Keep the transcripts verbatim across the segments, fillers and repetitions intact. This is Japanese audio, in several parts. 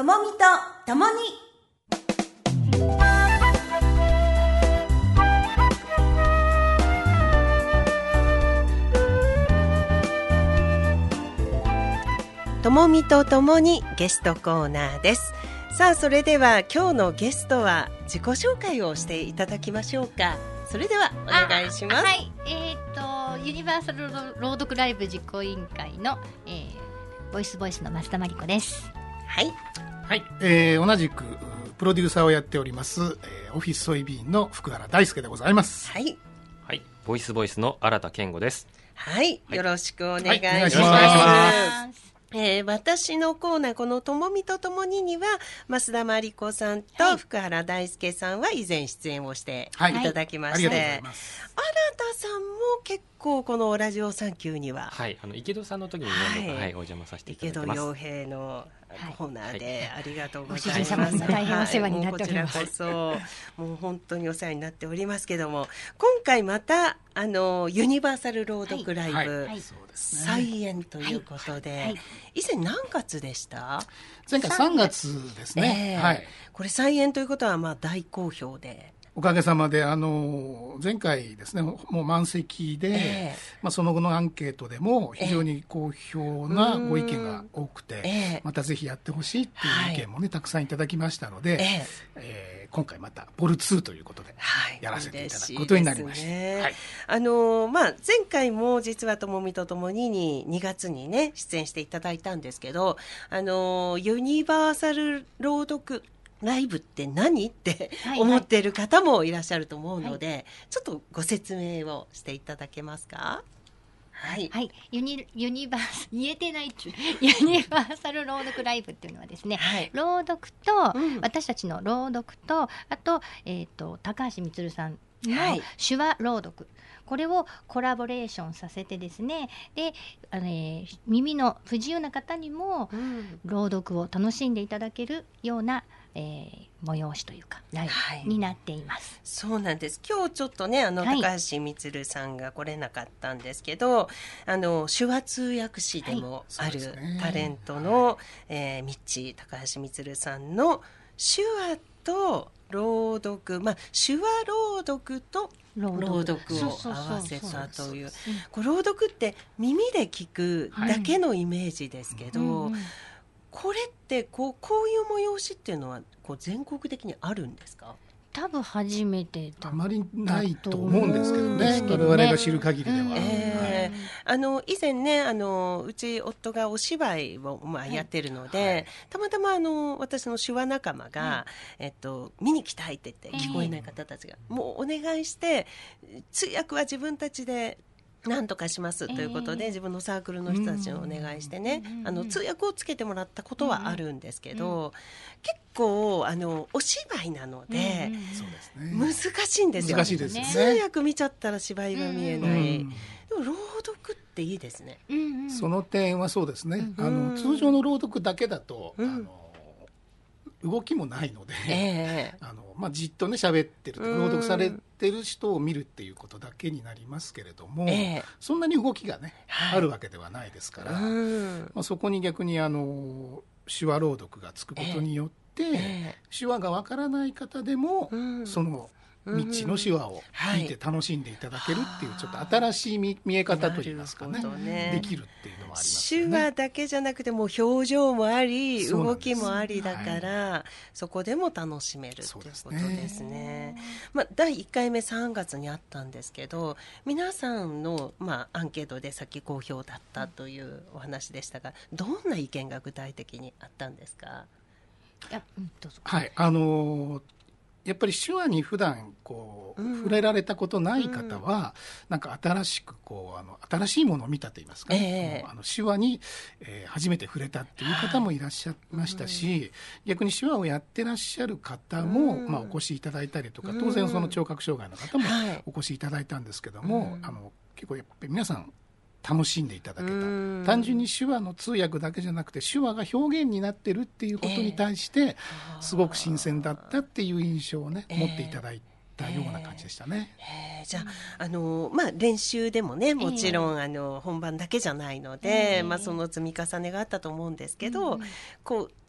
ともみとともに。ともみとともにゲストコーナーです。さあ、それでは今日のゲストは自己紹介をしていただきましょうか。それではお願いします。 はい、えー、とユニバーサル朗読ライブ実行委員会の、えー、ボイスボイスの増田真理子です。 はい、 はい、えー、同じくプロデューサーをやっております、えー、オフィスソイビーンの福原大輔でございます。 はい、 はい、ボイスボイスの新田健吾です。 はい、よろしくお願いします。 はい、お願いします。 えー、私のコーナー、このともみとともにには増田真理子さんと福原大輔さんは以前出演をしていただきまして、はい、ありがとうございます。新田さんも結構このラジオサンキューには、 はい、あの池戸さんの時に何度か、はいはい、お邪魔させていただきます。 池戸洋平のコーナーで、はい、ありがとうございます。 はい、大変お世話になっております。 はい、もうこちらこそもう本当にお世話になっておりますけども、今回またあのユニバーサル朗読ライブ、はいはい、再演ということで、はいはい、以前何月でした？ 前回さんがつですね、 えーはい、これ再演ということはまあ大好評で、 おかげさまであの前回ですね、もう満席で、えーまあ、その後のアンケートでも非常に好評なご意見が多くて、えー、またぜひやってほしいっていう意見もね、はい、たくさんいただきましたので、えーえー、今回またボルツーということでやらせていただくことになりました。はい、はい、 あのまあ、前回も実はともみとともにににがつにね出演していただいたんですけど、あのユニバーサル朗読ライブって何って思っている方もいらっしゃると思うので、はいはい、ちょっとご説明をしていただけますか？はい、 はい、ユニ、ユニバース言えてないっちゅうユニバーサル朗読ライブっていうのはですね、はい、朗読と、うん、私たちの朗読と、あと、えーと、高橋充さんの手話朗読、はい、これをコラボレーションさせてですね、で、あの、えー、耳の不自由な方にも朗読を楽しんでいただけるような、えー、催しというかライブになっています。 はい、そうなんです。今日ちょっとね、あの、はい、高橋充さんが来れなかったんですけど、あの手話通訳士でもある、はい、タレントの、はい、えー、ミッチー高橋充さんの手話と朗読、まあ、手話朗読と朗読を合わせたという、朗読って耳で聞くだけのイメージですけど、はい、うんうん、これってこう、こういう催しっていうのはこう全国的にあるんですか？ 多分初めてあまりないと思うんですけどね、我々が知る限りでは、うん、 えー、あの以前ね、あのうち夫がお芝居を、まあ、やってるので、はい、たまたまあの私の手話仲間が、はい、えっと、見に来たいって言って聞こえない方たちが、えー、もうお願いして通訳は自分たちでなんとかしますということで、えー、自分のサークルの人たちにお願いしてね、あの通訳をつけてもらったことはあるんですけど、うん、結構あのお芝居なので、うん、難しいんですよ。 難しいですね。 通訳見ちゃったら芝居が見えない、うん、でも朗読っていいですね、うんうん、 その点はそうですね、うん、あの通常の朗読だけだと、うん、あの動きもないので、えーあのまあ、じっとね喋ってると朗読されてる人を見るっていうことだけになりますけれども、えー、そんなに動きがね、はい、あるわけではないですから、まあ、そこに逆にあの手話朗読がつくことによって、えーえー、手話がわからない方でも、その未知の手話を聞いて楽しんでいただけるっていう、ちょっと新しい 見, 見え方といいますか ね, ねできるっていうのもありますよね。 手話だけじゃなくてもう表情もあり動きもありだから、はい、そこでも楽しめるっていうことですね。まあ、だいいっかいめさんがつにあったんですけど、皆さんの、まあ、アンケートでさっき好評だったというお話でしたが、どんな意見が具体的にあったんですか？ いや、うん、どうぞ。 はい、あのーやっぱり手話に普段こう、うん、触れられたことない方は、うん、なんか新しくこうあの新しいものを見たといいますか、ね、えー、あの手話に、えー、初めて触れたっていう方もいらっしゃいましたし、はい、逆に手話をやってらっしゃる方も、うん、まあ、お越しいただいたりとか、当然その聴覚障害の方もお越しいただいたんですけども、はい、あの結構やっぱり皆さん楽しんでいただけた。単純に手話の通訳だけじゃなくて手話が表現になってるっていうことに対してすごく新鮮だったっていう印象をね、えー、持っていただいたような感じでしたね。 えーえー、じゃあ、あのまあ、練習でもねもちろん、えー、あの本番だけじゃないので、えーまあ、その積み重ねがあったと思うんですけど、うん、こう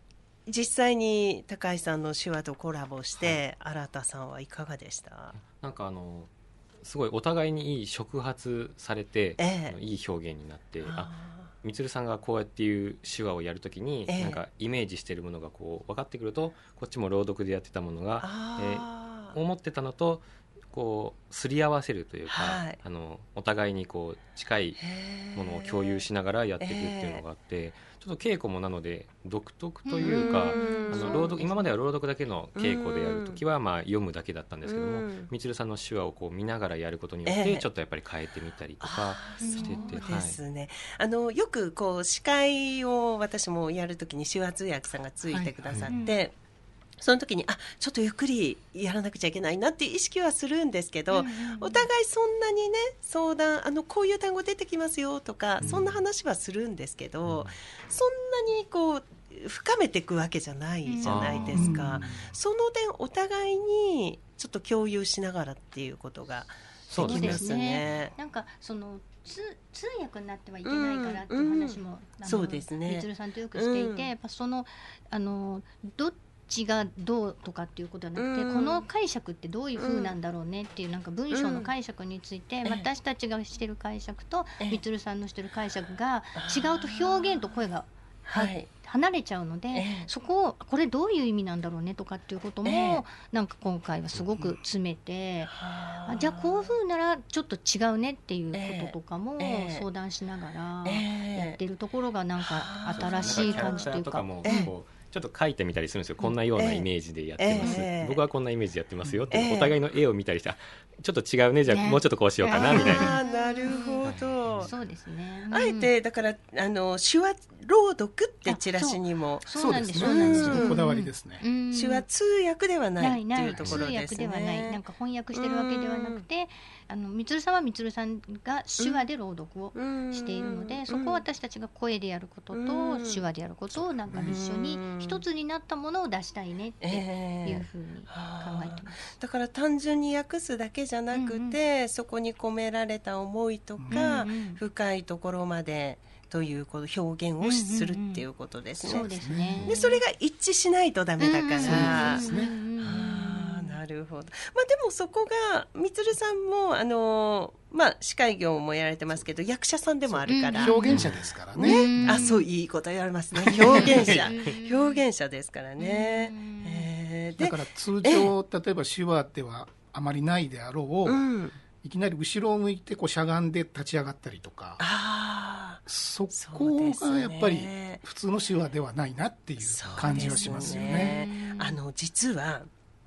実際に高橋さんの手話とコラボして、はい、新田さんはいかがでした？ なんかあのすごいお互いにいい触発されて、えー、いい表現になって、あみつるさんがこうやっていう手話をやるときに、えー、なんかイメージしているものがこう分かってくると、こっちも朗読でやってたものが、えー、思ってたのとこうすり合わせるというか、はい、あのお互いにこう近いものを共有しながらやっていくっていうのがあって、ちょっと稽古もなので独特というか、あの朗読、今までは朗読だけの稽古でやるときはまあ読むだけだったんですけども、みつるさんの手話をこう見ながらやることによってちょっとやっぱり変えてみたりとかしてて、 そうですね、はい、あのよくこう司会を私もやるときに手話通訳さんがついてくださって、はい、その時にあちょっとゆっくりやらなくちゃいけないなっていう意識はするんですけど、うんうんうん、お互いそんなにね相談あのこういう単語出てきますよとか、うん、そんな話はするんですけど、うん、そんなにこう深めていくわけじゃないじゃないですか、うん、その点お互いにちょっと共有しながらっていうことができますね。 ね、なんかその通訳になってはいけないからっていう話も、うん、そうですね、みつるさんとよくしていて、うん、やっぱそのあのどっちがどうとかっていうことはなくて、うん、この解釈ってどういう風なんだろうねっていう、なんか文章の解釈について、うん、私たちがしてる解釈とみつるさんのしてる解釈が違うと表現と声が、はい、離れちゃうので、えー、そこをこれどういう意味なんだろうねとかっていうことも、えー、なんか今回はすごく詰めて、えー、あじゃあこういう風ならちょっと違うねっていうこととかも相談しながらやってるところがなんか新しい感じというか、 ちょっと書いてみたりするんですよ。こんなようなイメージでやってます、えー、僕はこんなイメージでやってますよって、えー、お互いの絵を見たりして、ちょっと違うね、じゃあもうちょっとこうしようかなみたいな。 あなるほど、 はい、そうですね、うん、 あえてだからあの手話朗読ってチラシにもそうなんです、 そうなんです、うん、こだわりですね、 うん、手話通訳ではないっていうところですね。 通訳ではない、なんか翻訳してるわけではなくて、あのみつるさんはみつるさんが手話で朗読をしているので、そこを私たちが声でやることと手話でやることをなんか一緒に一つになったものを出したいねっていうふうに考えてます、 えー、だから単純に訳すだけじゃなくて、うんうん、そこに込められた思いとか、うんうん、深いところまでということ表現をするっていうことですね、 うんうんうん、そうですね。 でそれが一致しないとダメだから、 うん、そうですね。 なるほど、まあ、でもそこがみつるさんもあの、まあ、司会業もやられてますけど役者さんでもあるから、 うん、表現者ですからね、 あそういいこと言われますね、表現者表現者ですからね、 えー、だから通常例えば手話ではあまりないであろう、うん、いきなり後ろを向いてこうしゃがんで立ち上がったりとか、あそこがやっぱり普通の手話ではないなっていう感じはしますよね。 あの実は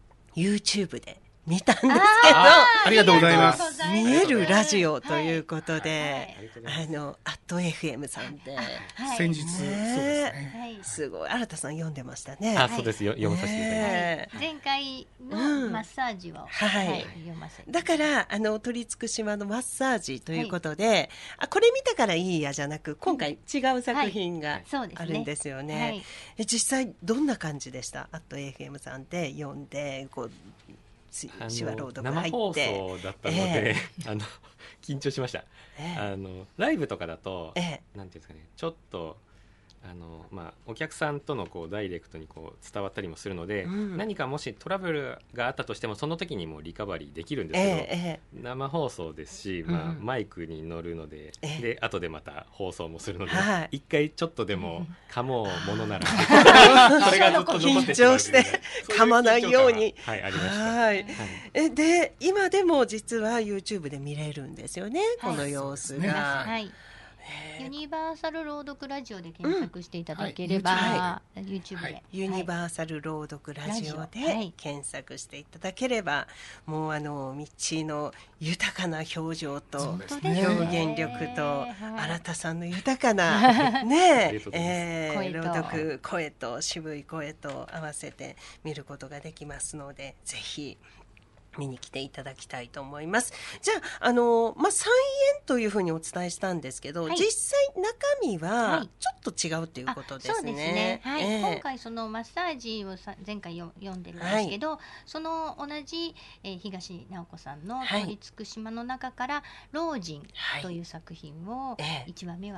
YouTube で見たんですけど、 あありがとうございます。 見えるラジオということで、はいはい、あのアット エフエム さんで、 はい、先日、ね、そうですね、 すごい新田さん読んでましたね。 あそうですよ、読まさせていただきました、 ね、前回のマッサージを、うんはいはい、読ませてだからあの鳥尽島のマッサージということで、はい、あこれ見たからいいやじゃなく今回違う作品があるんですよね、はいはい、え実際どんな感じでした？アット エフエム さんで読んでこう手話朗読入って生放送だったので、えー、あの緊張しました、えー、あのライブとかだと、えー、なんていうんですかね、ちょっとあの、まあ、お客さんとのこうダイレクトにこう伝わったりもするので、うん、何かもしトラブルがあったとしてもその時にもリカバリーできるんですけど、えー、生放送ですし、まあ、マイクに乗るので、うん、で後でまた放送もするので、はい、一回ちょっでも噛もうものならそれがずっと残ってしまう緊張して噛まないように、 はい、ありました、 はい、えで今でも実は YouTube で見れるんですよね、はい、この様子が、 はいユニバーサル朗読ラジオで検索していただければ、うんはい、YouTube で、はい、 ユニバーサル朗読ラジオで検索していただければ、はい、もうあの道の豊かな表情と表現力と新田さんの豊かなねえー、朗読声と渋い声と合わせて見ることができますので、ぜひ見に来ていただきたいと思います。じゃあ、あのまあ、再演というふうにお伝えしたんですけど、はい、実際中身はちょっと違うということですね。 そうですね、はいえー、今回そのマッサージをさ前回よ読んでるんですけど、はい、その同じ、えー、東直子さんの鳥尽島の中から老人という作品をいちわめは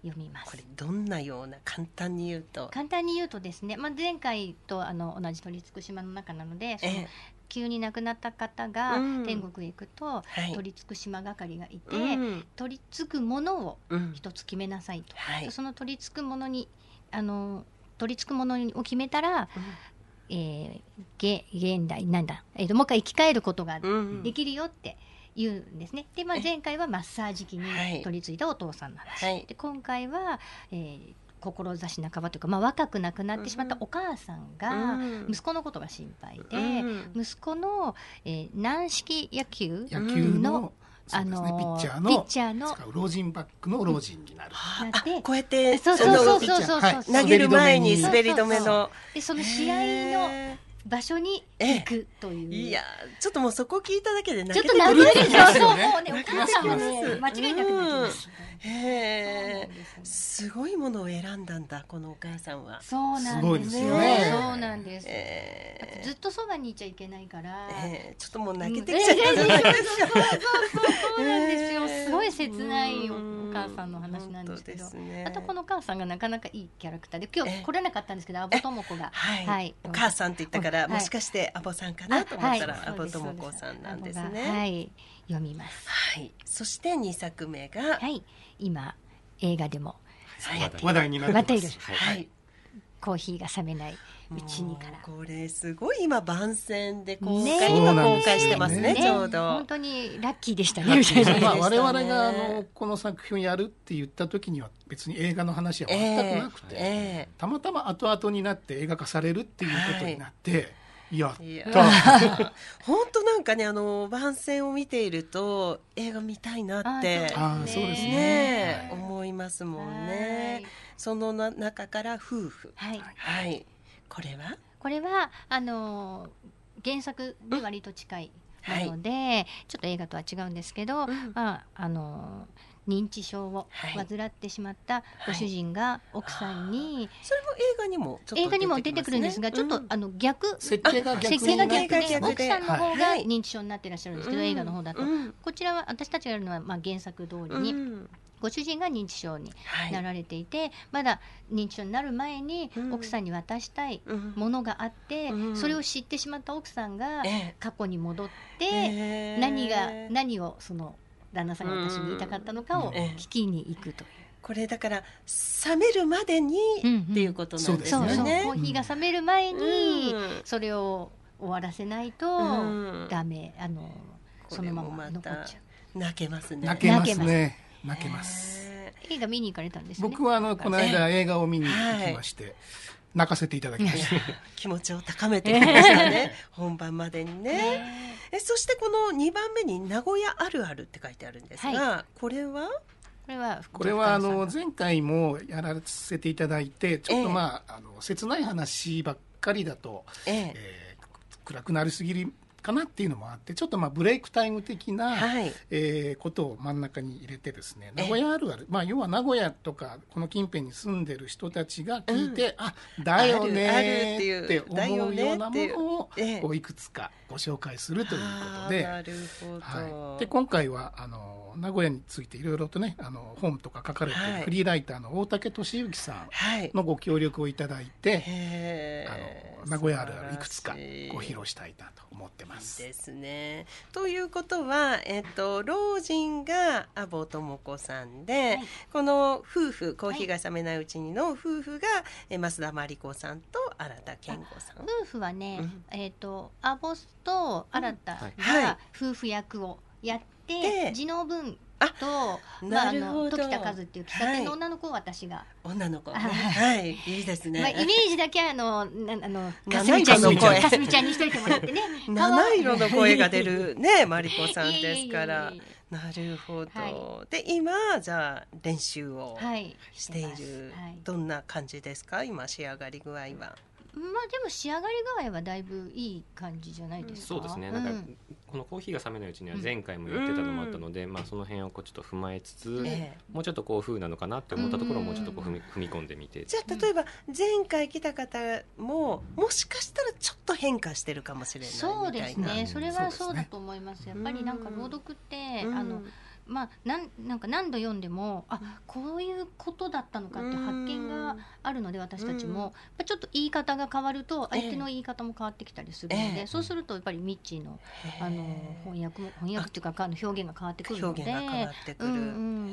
読みます。 これどんなような、簡単に言うと簡単に言うとですね、まあ、前回とあの同じ鳥筑島の中なので、その急に亡くなった方が天国へ行くと、うん、鳥筑島係がいて、はい、取り付くものを一つ決めなさいと、うんはい、その取り付くものにあの取り付くものを決めたら、うんえー、現, 現代なんだ、えー、ともう一回生き返ることができるよって言うんですね。で、まあ、前回はマッサージ機に取り付いたお父さんの話、はい、で今回は、えー、志半ばというか、まあ、若く亡くなってしまったお母さんが息子のことが心配で、うん、息子の、えー、軟式野球の, 野球のそうですね、ピッチャーのピッチャーの使う老人バッグの老人になる、 うん、あこうやってそうそうそうそうそう、はい、 投げる前に滑り止めのでその試合の場所に行くという、 いやちょっともうそこ聞いただけで泣けてくる。ちょっと泣けてくる。そうそうもうねお母さんはね間違いなく泣きます。 へえ、すごいものを選んだんだこのお母さんは。 そうなんですよね。そうなんです。えー、ずっとそばにいちゃいけないから、 えー、ちょっともう泣けてきちゃった。そうそうそうそうなんですよ。すごい切ないお母さんの話なんですけど、ね、あとこのお母さんがなかなかいいキャラクターで、今日来れなかったんですけど、アボ智子が、 はいはい、お母さんって言ったから、もしかしてアボさんかなと思ったら、はい、アボ智子さんなんですね。 はい、読みます。 はい。そしてにさくめが、 はい、今映画でも話題になっている、 はい、コーヒーが冷めないうちにから。 これすごい今番宣で公開、ね、今公開してますね、ちょうど。 本当にラッキーでしたね。みたいなまあ我々があのこの作品をやるって言った時には別に映画の話は全くなくて、えーえー、たまたま後々になって映画化されるっていうことになって、はいやった本当なんかね、あの番宣を見ていると映画見たいなってあそうですね、 ね、はい、思いますもんね。そのな中から夫婦、はい、はい、これはこれはあの原作に割と近いもので、はい、ちょっと映画とは違うんですけど、うん、まああの認知症を患ってしまったご主人が奥さんに、はいはい、 それも映画にもちょっと出てきますね。 映画にも出てくるんですが、ちょっと、うん、あの逆設定が逆設定が逆で奥さんの方が認知症になっていらっしゃるんですけど、はい、映画の方だと、うん、こちらは私たちがやるのは、まあ、原作通りに、うん、ご主人が認知症になられていて、はい、まだ認知症になる前に奥さんに渡したいものがあって、うん、それを知ってしまった奥さんが過去に戻って、えー、何が何をその旦那さんが私に言いたかったのかを聞きに行くという、 これだから冷めるまでにっていうことなんですよね。 そうそう、コーヒーが冷める前にそれを終わらせないとダメ、あのそのまま残っちゃう。泣けますね。 泣けますね。泣けます。 映画見に行かれたんですね。 僕はあのこの間映画を見に行きまして、はい、泣かせていただきました気持ちを高めてきましたね本番までにね。えそしてこのにばんめに名古屋あるあるって書いてあるんですが、はい、これはこれはこれはあの前回もやらせていただいて、ちょっとまあ、えー、あの切ない話ばっかりだと、えーえー、暗くなりすぎるかなっていうのもあって、ちょっとまあブレイクタイム的な、はいえー、ことを真ん中に入れてですね、名古屋あるある、まあ、要は名古屋とかこの近辺に住んでる人たちが聞いて、うん、あだよねって思うようなものをこういくつかご紹介するということで、 なるほど、 はい、で今回はあの名古屋についていろいろとねあの本とか書かれているフリーライターの大竹俊之さんのご協力をいただいて、はい、あの名古屋あるあるいくつかご披露したいなと思ってます。 いいですね。ということは、えっと、老人が阿保智子さんで、はい、この夫婦コーヒーが冷めないうちにの夫婦が、え増田真理子さんと新田健吾さん。 夫婦はね、うん、えっと阿保と新田が夫婦役をやって、次の分と、まあ、あの時田和っていう喫茶店の女の子を私が、 はい、女の子、ね、はいいいですね、 まあ、イメージだけあのあのかすみちゃんにかすみちゃんにしといてもらってね七色の声が出るねマリコさんですからなるほど、はい、で今じゃあ練習をしている、はいはい、どんな感じですか今仕上がり具合は。 まあでも仕上がり具合はだいぶいい感じじゃないですか。 そうですね、なんかこのコーヒーが冷めないうちには前回も言ってたのもあったので、うんまあ、その辺をこうちょっと踏まえつつ、えー、もうちょっとこう風なのかなって思ったところをもうちょっとこう踏み、踏み込んでみて、 じゃあ例えば前回来た方ももしかしたらちょっと変化してるかもしれないみたいな。 そうですね、それはそうだと思います。やっぱりなんか朗読って、うん、あのまあ、なんなんか何度読んでもあこういうことだったのかって発見があるので、私たちも、うん、ちょっと言い方が変わると相手の言い方も変わってきたりするので、えー、そうするとやっぱりミッチーの、あの翻訳も翻訳っていうか表現が変わってくるので、 表現が変わってくる、うんうん、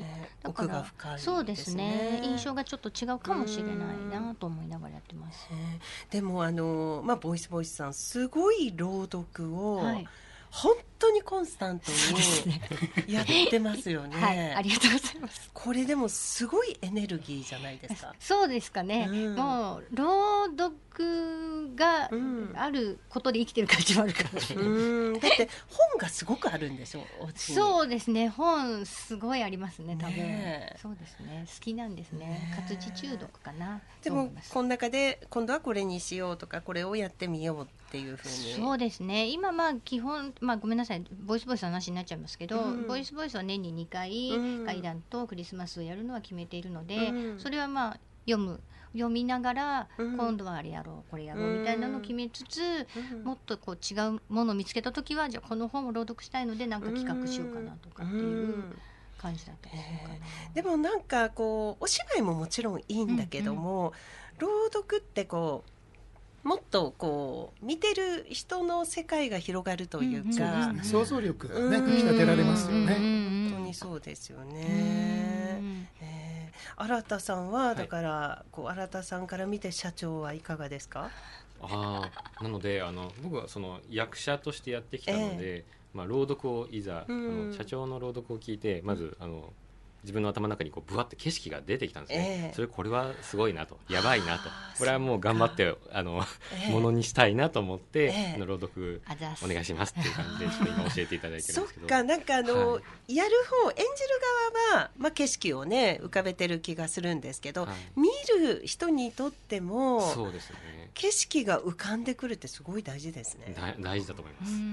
奥が深いですね。そうですね、印象がちょっと違うかもしれないなと思いながらやってます。 えー、でもあの、まあ、ボイスボイスさんすごい朗読を、はい、本当にコンスタントにやってますよね。 はい、ありがとうございます。 これでもすごいエネルギーじゃないですか。 そうですかね、うん、もう朗読があることで生きてる感じもあるかもしれない、うん、 だって本がすごくあるんでしょう。 そうですね、本すごいありますね多分ね。そうですね、好きなんですね、ね、活字中毒かな。 でもこの中で今度はこれにしようとかこれをやってみようっていうふうに。 そうですね、今まあ基本、まあ、ごめんなさいボイスボイスの話になっちゃいますけど、うん、ボイスボイスは年ににかい、うん、怪談とクリスマスをやるのは決めているので、うん、それはまあ読む読みながら、うん、今度はあれやろうこれやろうみたいなのを決めつつ、うん、もっとこう違うものを見つけた時はじゃあこの本を朗読したいので何か企画しようかなとかっていう感じだったりするかな、 えー、でもなんかこうお芝居ももちろんいいんだけども、うんうん、朗読ってこうもっとこう見てる人の世界が広がるというか、うんうん、 ね、想像力がねかきたてられますよね。 本当にそうですよね。えー、新田さんはだから、はい、こう新田さんから見て社長はいかがですか？ あなのであの僕はその役者としてやってきたので、えーまあ、朗読をいざ、うん、あの社長の朗読を聞いてまずあの自分の頭の中にこうブワッて景色が出てきたんですね、えー、それこれはすごいなとやばいなとこれはもう頑張ってあの、えー、ものにしたいなと思って、えー、あの朗読お願いしますっていう感じでちょっと今教えていただいてるんですけどそっかなんかあの、はい、やる方演じる側は、まあ、景色をね浮かべてる気がするんですけど、はい、見る人にとってもそうですね景色が浮かんでくるってすごい大事ですね。 だ大事だと思います。うん、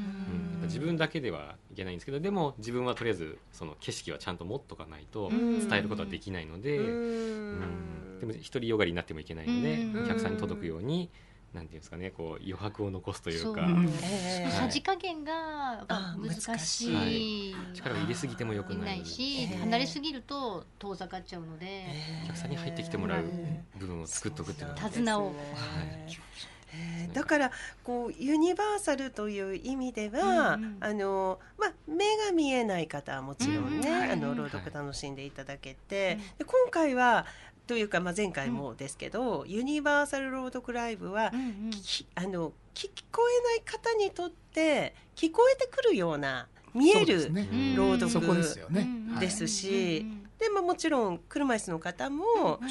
自分だけではいけないんですけどでも自分はとりあえずその景色はちゃんと持っとかないと伝えることはできないので、うんうんでも独りよがりになってもいけないのでお客さんに届くようになんていうんですかねこう余白を残すというかえー、さじ加減が難しい、はい、 力を入れすぎてもよくないし、えー、離れすぎると遠ざかっちゃうので、 えー、お客さんに入ってきてもらう部分を作っとくっていうのは手綱を、はいえー、だからこうユニバーサルという意味では、うんうんあのまあ、目が見えない方はもちろんね、うんうん、あの朗読楽しんでいただけて、はい、で今回はというか、まあ、前回もですけど、うん、ユニバーサル朗読ライブは、うんうん、あの聞こえない方にとって聞こえてくるような見える朗読ですし、でももちろん車椅子の方も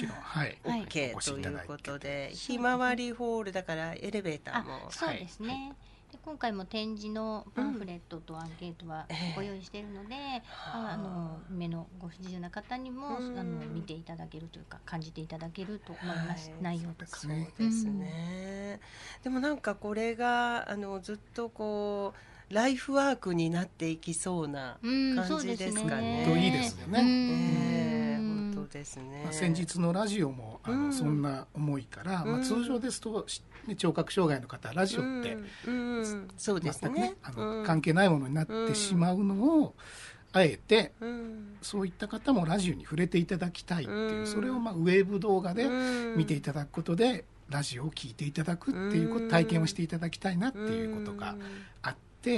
OK ということで、ひまわりホールだからエレベーターもそうですね、はいで今回も展示のパンフレットとアンケートはご用意しているので、うんえー、あの目のご不自由な方にも、うん、あの見ていただけるというか感じていただけると思います、はい、内容とかそうですね、うん、でもなんかこれがあのずっとこうライフワークになっていきそうな感じですかね。 といいですよね。 えー、本当ですね。 まあ、先日のラジオもあの、うん、そんな思いから、まあ、通常ですと、ね、聴覚障害の方ラジオって、うんうん、 そうですね、 ねあの、うん、関係ないものになってしまうのを、あえて、うん、そういった方もラジオに触れていただきたいっていう、うん、それをまあウェブ動画で見ていただくことでラジオを聞いていただくっていうこと、うん、体験をしていただきたいなっていうことがあって、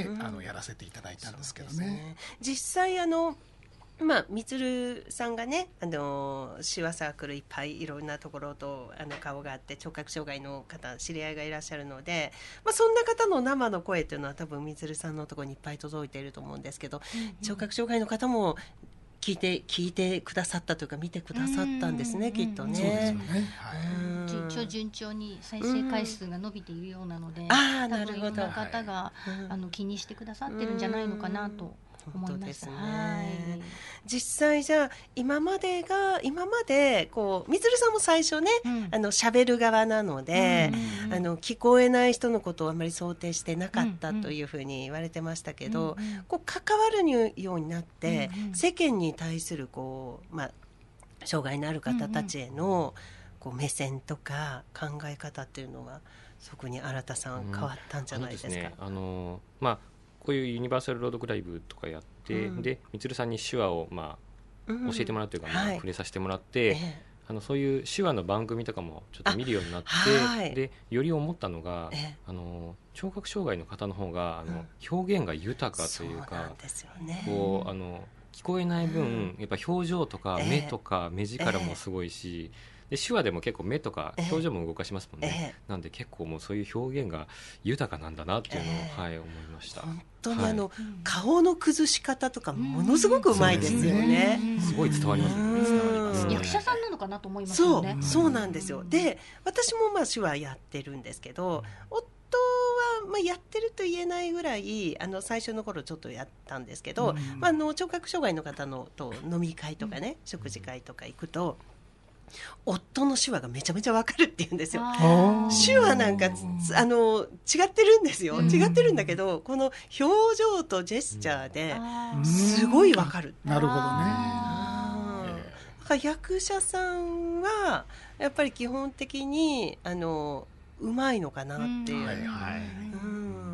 うん、あのやらせていただいたんですけど ね, ね実際あのまあ、みつるさんがねあの手話サークルいっぱいいろんなところとあの顔があって聴覚障害の方知り合いがいらっしゃるので、まあ、そんな方の生の声というのは多分みつるさんのところにいっぱい届いていると思うんですけど、うんうん、聴覚障害の方も聞いて聞いてくださったというか見てくださったんですね、きっとね。 そうですよね、 はい、順調順調に再生回数が伸びているようなので、 あ多分いろんな方が、はい、あの気にしてくださってるんじゃないのかなと思います。 本当ですね、 はい、 実際じゃあ今までが今までこうみつるさんも最初ね、うん、あの喋る側なので、うんうんうん、あの聞こえない人のことをあまり想定してなかったというふうに言われてましたけど、うんうん、こう関わるようになって、うんうん、世間に対するこう、まあ、障害のある方たちへのこう目線とか考え方っていうのはそこに新田さん変わったんじゃないですか。 うん、そうですね、あのまあこういうユニバーサル朗読ライブとかやっで、 うん、 でみつるさんに手話を、まあ、教えてもらうというか、まあ、 はい、 触れさせてもらって、ええ、あのそういう手話の番組とかもちょっと見るようになって、はい、でより思ったのが、ええ、あの聴覚障害の方の方があの、うん、表現が豊かというか、そうなんですよね、こうあの聞こえない分、うん、やっぱ表情とか目とか目力もすごいし、ええ、で手話でも結構目とか表情も動かしますもんね、ええ、なんで結構もうそういう表現が豊かなんだなっていうのを、ええ、はい、思いました。 本当にあの、はい、顔の崩し方とかものすごくうまいですよね、 うん、すごい伝わりますね、伝わります、 役者さんなのかなと思いますよね。 そう、そうなんですよ。で私もまあ手話やってるんですけど、夫はまあやってると言えないぐらいあの最初の頃ちょっとやったんですけど、うん、まあ、あの聴覚障害の方のと飲み会とかね、うん、食事会とか行くと夫の手話がめちゃめちゃわかるって言うんですよ。手話なんかあの違ってるんですよ、うん、違ってるんだけどこの表情とジェスチャーですごいわかる。 なるほどね。 だから役者さんはやっぱり基本的にあのうまいのかなっていう、うん、はいはい、うん、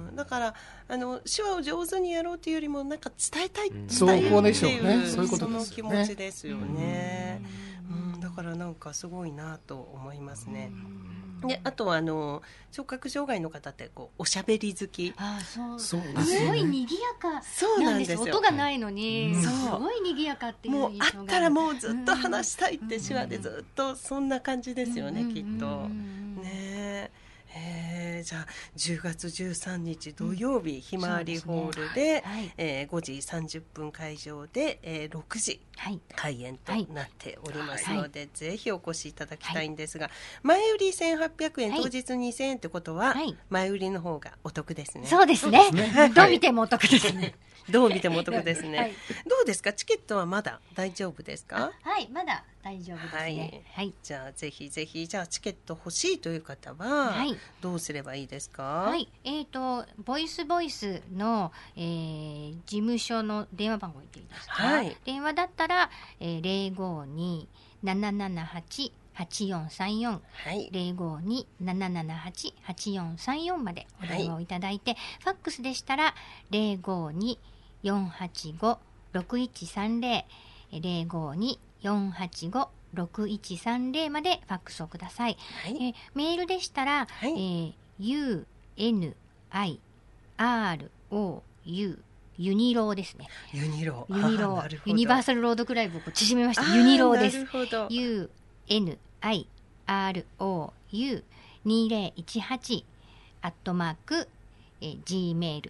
だからあの手話を上手にやろうというよりもなんか伝えたい、うん、伝えるっていう、ね、そういうことですよね、その気持ちですよね、うんうん、だからなんかすごいなと思いますね。であとはあの聴覚障害の方ってこうおしゃべり好き、 あそうそうです、ね、すごい賑やかなんですよ。音がないのに、うん、すごい賑やかっていう印象がもうあったらもうずっと話したいって手話でずっとそんな感じですよね、うん、きっとねえー、じゃあじゅうがつじゅうさんにち土曜日、うん、ひまわりホールで、ね、はい、えー、ごじさんじゅっぷん会場で、えー、ろくじ開演となっておりますので、はい、ぜひお越しいただきたいんですが、はい、前売りせんはっぴゃくえん、はい、当日にせんえんってことは、はい、前売りの方がお得ですね。 そうですね、どう見てもお得ですねどう見てもお得ですね、はい、どうですか、チケットはまだ大丈夫ですか？ はい、まだ大丈夫ですね、はいはい、じゃあぜひぜひ、じゃあチケット欲しいという方はどうすればいいですか？ はい、えーとボイスボイスの、えー、事務所の電話番号言っていいですか？はい、電話だったら、えー、ゼロごに ななななはち はちよんさんよん、はい、ゼロごに ななななはち はちよんさんよんまでお電話をいただいて、はい、ファックスでしたらゼロごに よんはちご ろくいちさんゼロ ゼロごに よんはちご ろくいちさんゼロまでファックスをください、はい、えー、メールでしたら、はい、えー、ユーエヌアイアールオーユー ユニローですね。 ユニロー、ユニロー、ユニバーサルロードクライブを縮めました。ユニローです。ユーエヌアイアールオーユーにせんじゅうはち アットマーク、えー、gmail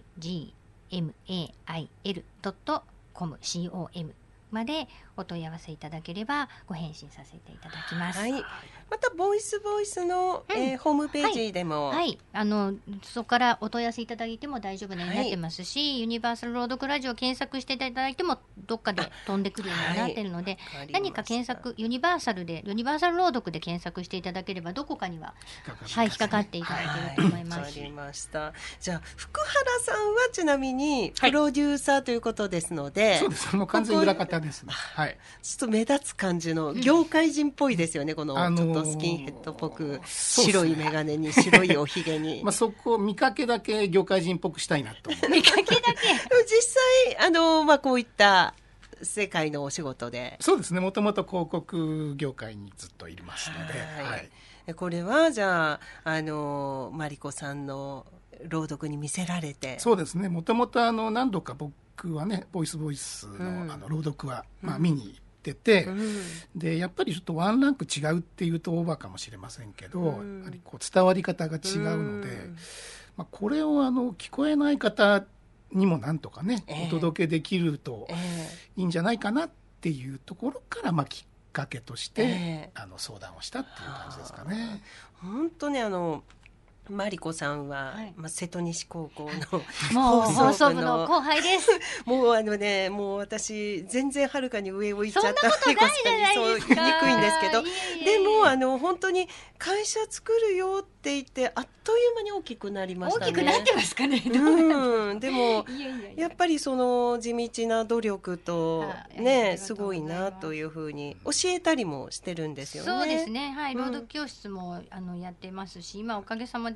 gmail ドットコム com までお問い合わせいただければご返信させていただきます。 はい、またボイスボイスの、うん、えー、ホームページでも、 はいはい、あのそこからお問い合わせいただいても大丈夫になってますし、はい、ユニバーサルロードクラジオを検索していただいてもどっかで飛んでくるようになっているので、はい、何か検索ユニバーサルでユニバーサルロードクで検索していただければどこかにははい引っかかっていただけると思います。わ、はい、 かりました。じゃあ福原さんはちなみにプロデューサーということですので、はい、 そうです。もう完全に裏方ですね。はい。 ちょっと目立つ感じの業界人っぽいですよね、うん、このちょっとスキンヘッドっぽく、白い眼鏡に白いおひげにまあそこ見かけだけ業界人っぽくしたいなと思う見かけだけ実際あの、まあ、こういった世界のお仕事でそうですね、もともと広告業界にずっといますので、はい、 はい、これはじゃああのマリコさんの朗読に見せられて。 そうですね、もともとあの何度か僕はねボイスボイス の,、うん、あの朗読は、まあ、見に行ってて、うん、でやっぱりちょっとワンランク違うっていうとオーバーかもしれませんけど、うん、やはりこう伝わり方が違うので、うん、まあ、これをあの聞こえない方にもなんとかね、えー、お届けできるといいんじゃないかなっていうところから、まあ、きっかけとして、えー、あの相談をしたっていう感じですかね。 本当にあのマリコさんは、はい、まあ、瀬戸西高校のもう放送部の後輩ですもうあのね、もう私全然はるかに上を行っちゃったマリコさんにそう言いにくいんですけど、でもあの本当に会社作るよって言ってあっという間に大きくなりましたね。 大きくなってますかね。 うん、でもいやいやいややっぱりその地道な努力とね、すごいなというふうに教えたりもしてるんですよね。 そうですね、はい、朗読教室も、うん、あのやってますし、今おかげさまで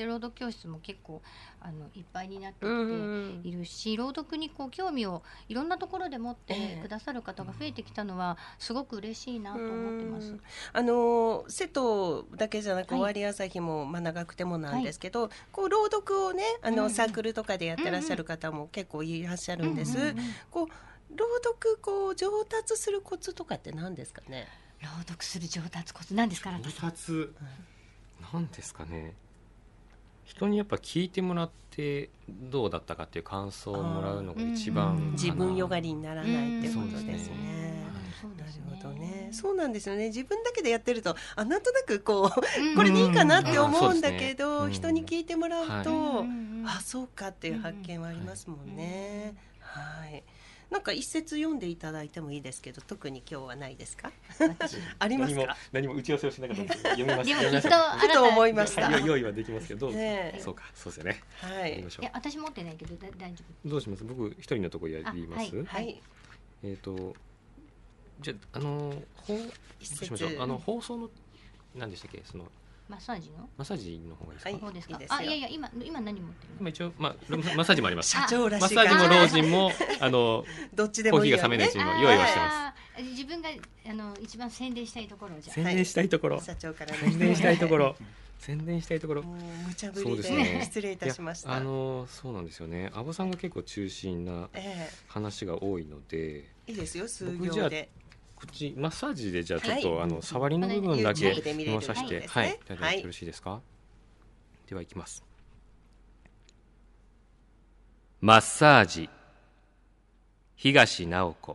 で朗読教室も結構あのいっぱいになってきているし、朗読にこう興味をいろんなところで持ってくださる方が増えてきたのはすごく嬉しいなと思ってます。 あの瀬戸だけじゃなく、はい、尾張朝日も、まあ、長くてもなんですけど、はい、こう朗読をねあの、うんうん、サークルとかでやってらっしゃる方も結構いらっしゃるんです。うんうんうん、こう朗読こう上達するコツとかって何ですかね。 朗読する上達コツ何ですか。 上達、うん、何ですかね。人にやっぱ聞いてもらってどうだったかっていう感想をもらうのが一番、うんうん、 自分よがりにならないってことですね。なるほどね。そうなんですよね。自分だけでやってるとあなんとなくこう、うん、これでいいかなって思うんだけど、うん、人に聞いてもらうと、はい、あそうかっていう発見はありますもんね。はい。なんか一節読んでいただいてもいいですけど、特に今日はないですか。ありますか。 何も、何も打ち合わせをしなかった読みます。 でもきっとふと思いました。 用意はできますけど、ね、そうか、そうですよね。 はい。いや私持ってないけど大丈夫。 どうします。僕一人のところやります。 はい。はい、 えっ、ー、とじゃあの放しましょう。あの放送の何でしたっけ、その。 マッサージのマッサージの方がいいですか。 はい、そうですか。いいあいやいや今今何持ってるの。 今一応まあマッサージもあります。 社長らしい。 マッサージも老人もあのどっちでもいいよ、ね、 コーヒーが冷めないうちにも用意はしてます。 自分があの一番宣伝したいところじゃ。 宣伝したいところ。 社長から宣伝したいところ。宣伝したいところ。 もう無茶ぶりで、ね、失礼いたしました。 あのそうなんですよね。阿保さんが結構中心な話が多いので。 ええ、いいですよ数行で。 口マッサージでじゃあちょっと、はい、あの触りの部分だけ読まさせて、はい、いただいてよろしいですか。はい、ではいきます。マッサージ東直子。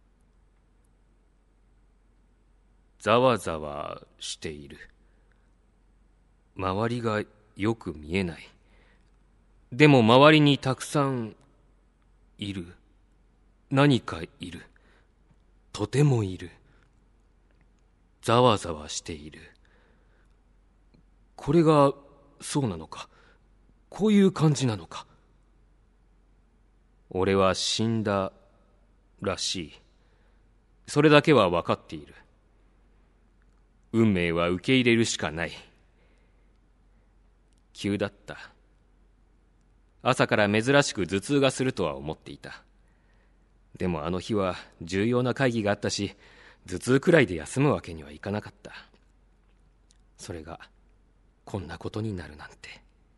ざわざわしている。周りがよく見えない。でも周りにたくさんいる。何かいる。とてもいる。ざわざわしている。これがそうなのか。こういう感じなのか。俺は死んだらしい。それだけは分かっている。運命は受け入れるしかない。急だった。朝から珍しく頭痛がするとは思っていた。でもあの日は重要な会議があったし、頭痛くらいで休むわけにはいかなかった。それがこんなことになるなんて、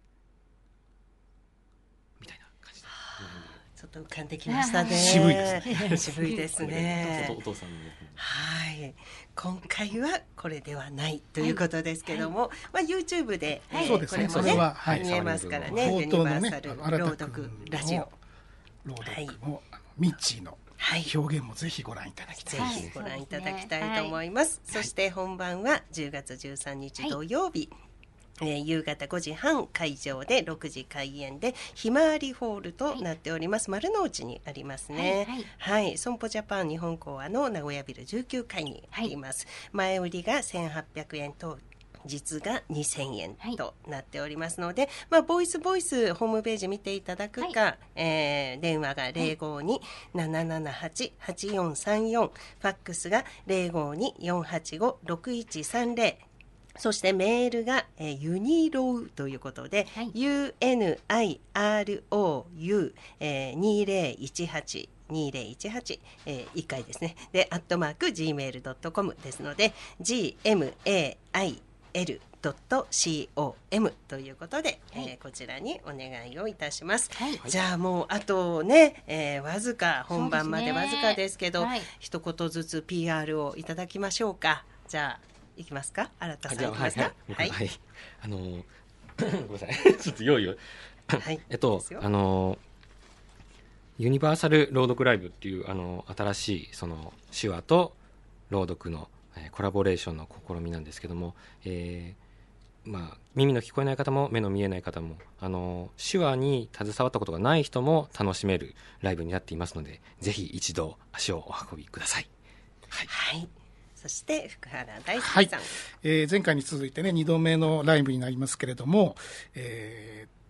みたいな感じで、 ちょっと浮かんできましたね。 渋いですね。 渋いですね。 お父さんの、 はい。今回はこれではないということですけども、はい、まあ YouTube で、はい、えー、これもね、はい、見えますからね。ユニバーサル朗読ラジオ。 朗読も、はい、ミッチーの表現もぜひご覧いただきたい、 はい、ぜひご覧いただきたいと思います、はい、そして本番はじゅうがつじゅうさんにち土曜日、はい、えー、夕方ごじはん会場でろくじ開演でひまわりホールとなっております、はい、丸の内にありますね。はい、はいはい、損保ジャパン日本講和の名古屋ビルじゅうきゅうかいにあります、はい、前売りがせんはっぴゃくえんと実がにせんえんとなっておりますので、はい、まあ、ボイスボイスホームページ見ていただくか、はい、えー、電話が ゼロごに ななななはち はちよんさんよん、ファックスが ゼロごに よんはちご ろくいちさんゼロ、そしてメールが、えー、ユニロウということで、はい、ユーエヌアイアールオーユー、えー、にせんじゅうはちにせんじゅうはち、えー、いっかいですね。で、アットマーク ジーメールドットコム ですので ジーエムエーアイエルドットコム ということで、はい、えー、こちらにお願いをいたします、はい、じゃあもうあとね、えー、わずか本番までわずかですけど、はい、一言ずつ ピーアール をいただきましょうか。じゃあいきますか。新田さんいきますか。はい、 はいはい、あのー、ごめんなさいちょっと用意をはいえっとあのー、ユニバーサル朗読ライブっていうあのー、新しいその手話と朗読のコラボレーションの試みなんですけども、えーまあ、耳の聞こえない方も目の見えない方もあの手話に携わったことがない人も楽しめるライブになっていますので、ぜひ一度足をお運びください。 はい、はい、そして福原大輔さん、 はい、えー、前回に続いてねにどめのライブになりますけれども、えー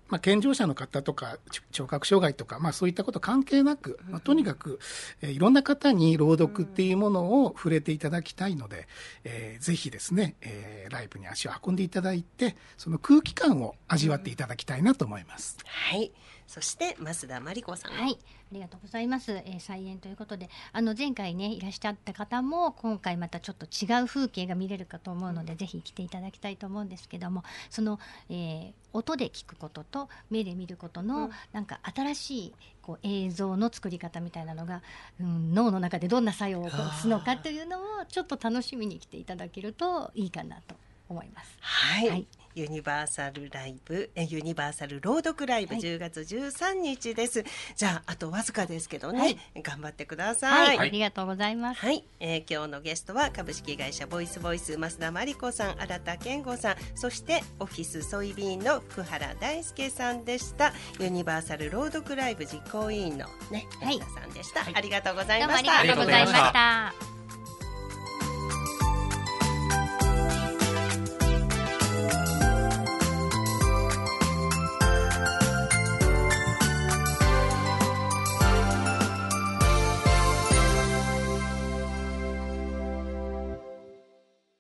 まあ、健常者の方とか聴覚障害とか、まあ、そういったこと関係なく、まあ、とにかく、えー、いろんな方に朗読っていうものを触れていただきたいので、えー、ぜひですね、えー、ライブに足を運んでいただいて、その空気感を味わっていただきたいなと思います。 はい。そして増田真理子さん。 はい、ありがとうございます。えー、再演ということで、あの前回ねいらっしゃった方も今回またちょっと違う風景が見れるかと思うので、ぜひ来ていただきたいと思うんですけども、その、えー、音で聞くことと目で見ることの、うん、なんか新しいこう映像の作り方みたいなのが、うん、脳の中でどんな作用を起こすのかというのをちょっと楽しみに来ていただけるといいかなと思います。 はい、はい、ユニバーサルライブえユニバーサル朗読ライブ、はい、じゅうがつじゅうさんにちです。じゃああとわずかですけどね、はい、頑張ってください。 はい、ありがとうございます。 はい、えー、今日のゲストは株式会社ボイスボイス増田真理子さん、新田健吾さん、そしてオフィスソイビーンの福原大輔さんでした。ユニバーサル朗読ライブ実行委員のね、安田さんでした、はい、ありがとうございました。 どうもありがとうございました。